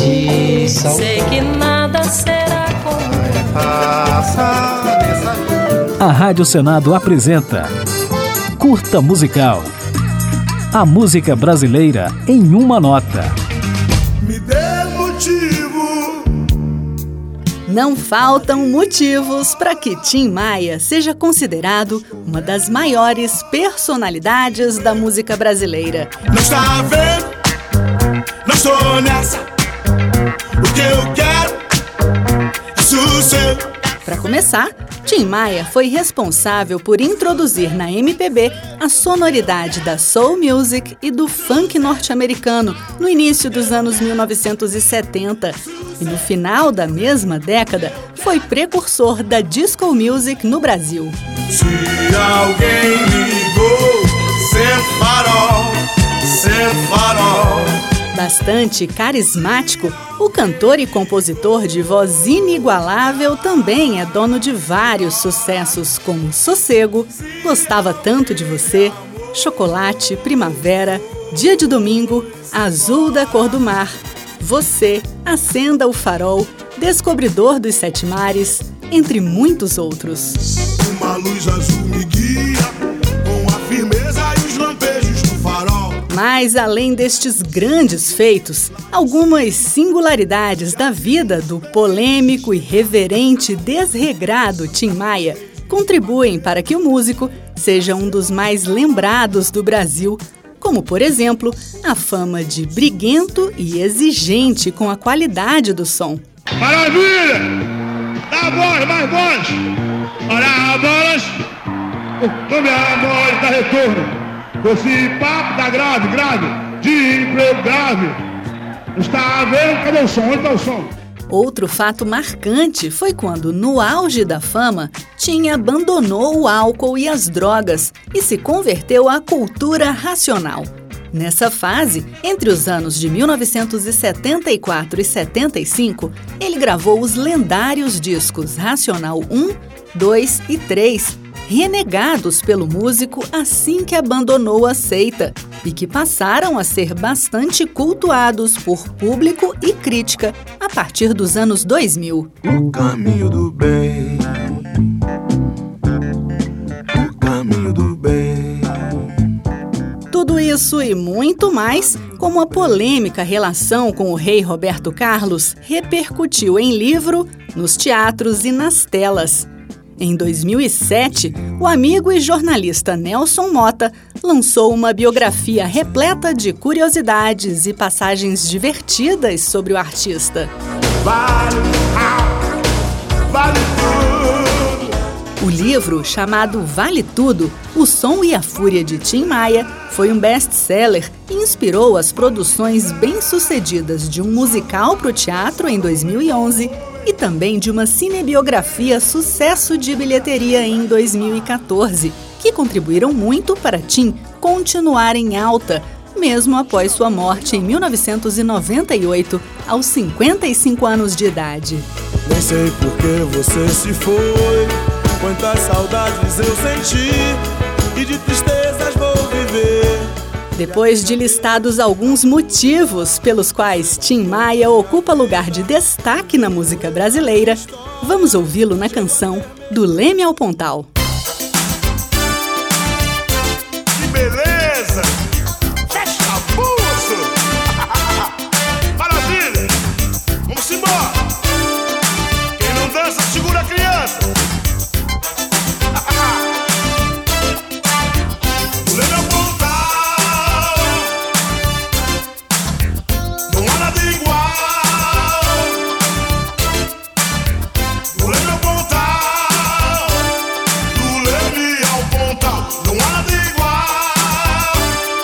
tradição. Sei que nada será como A Rádio Senado apresenta Curta Musical. A música brasileira em uma nota. Me dê motivo. Não faltam motivos para que Tim Maia seja considerado uma das maiores personalidades da música brasileira. Não está vendo? Não estou nessa. O que eu quero é sossego. Para começar, Tim Maia foi responsável por introduzir na MPB a sonoridade da soul music e do funk norte-americano no início dos anos 1970. E no final da mesma década, foi precursor da disco music no Brasil. Se alguém ligou, sem farol, sem farol. Bastante carismático, o cantor e compositor de voz inigualável também é dono de vários sucessos como Sossego, Gostava Tanto de Você, Chocolate, Primavera, Dia de Domingo, Azul da Cor do Mar, Você, Acenda o Farol, Descobridor dos Sete Mares, entre muitos outros. Uma luz azul me guia com a firmeza e os lampejos do farol. Mas, além destes grandes feitos, algumas singularidades da vida do polêmico e reverente desregrado Tim Maia contribuem para que o músico seja um dos mais lembrados do Brasil, como, por exemplo, a fama de briguento e exigente com a qualidade do som. Maravilha! Dá a voz, mais voz! Olha a voz! Tome a voz, dá retorno! Esse papo tá grave, de emprego grave. Está vendo? Cadê o som? Onde está o som? Outro fato marcante foi quando, no auge da fama, Tim abandonou o álcool e as drogas e se converteu à cultura racional. Nessa fase, entre os anos de 1974 e 75, ele gravou os lendários discos Racional 1, 2 e 3, renegados pelo músico assim que abandonou a seita, e que passaram a ser bastante cultuados por público e crítica a partir dos anos 2000. O caminho do bem. O caminho do bem. Tudo isso e muito mais, como a polêmica relação com o rei Roberto Carlos, repercutiu em livro, nos teatros e nas telas. Em 2007, o amigo e jornalista Nelson Motta lançou uma biografia repleta de curiosidades e passagens divertidas sobre o artista. Vale tudo. O livro, chamado Vale Tudo, O Som e a Fúria de Tim Maia, foi um best-seller e inspirou as produções bem-sucedidas de um musical para o teatro em 2011 e também de uma cinebiografia sucesso de bilheteria em 2014, que contribuíram muito para Tim continuar em alta, mesmo após sua morte em 1998, aos 55 anos de idade. Nem sei por que você se foi, quantas saudades eu senti e de tristezas vou viver. Depois de listados alguns motivos pelos quais Tim Maia ocupa lugar de destaque na música brasileira, vamos ouvi-lo na canção Do Leme ao Pontal. Que beleza! Fecha a bolsa! Maravilha! Vamos embora! Quem não dança, segura a criança! Do Leme ao Pontal. Não há nada igual. Do Leme ao Pontal. Do Leme ao Pontal. Não há nada igual.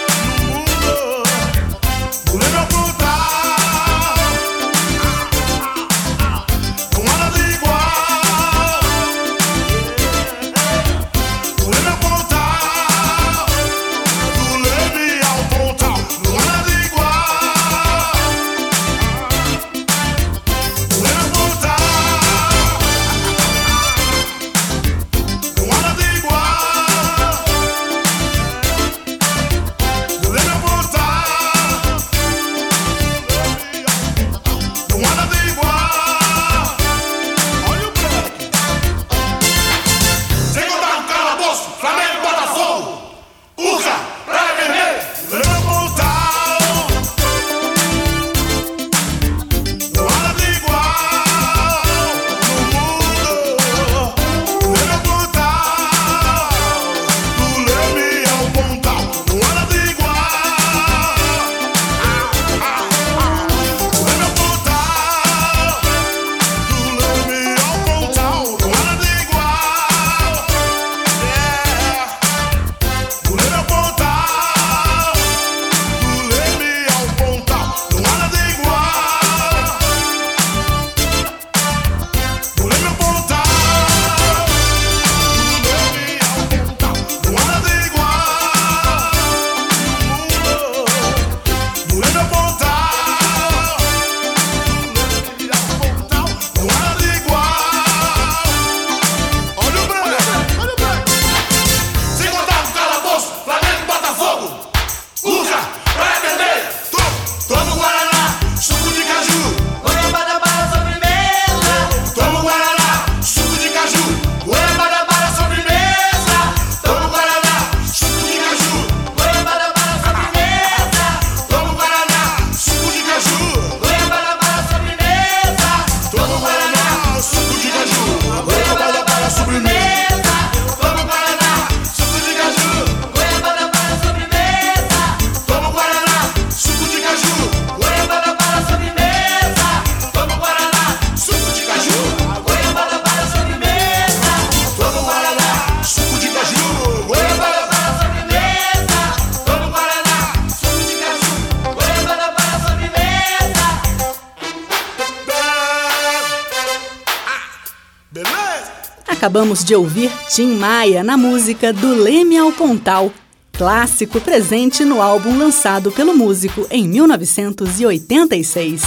Acabamos de ouvir Tim Maia na música Do Leme ao Pontal, clássico presente no álbum lançado pelo músico em 1986.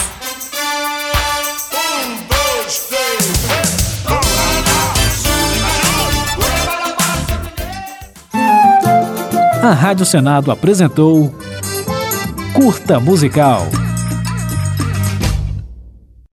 A Rádio Senado apresentou Curta Musical.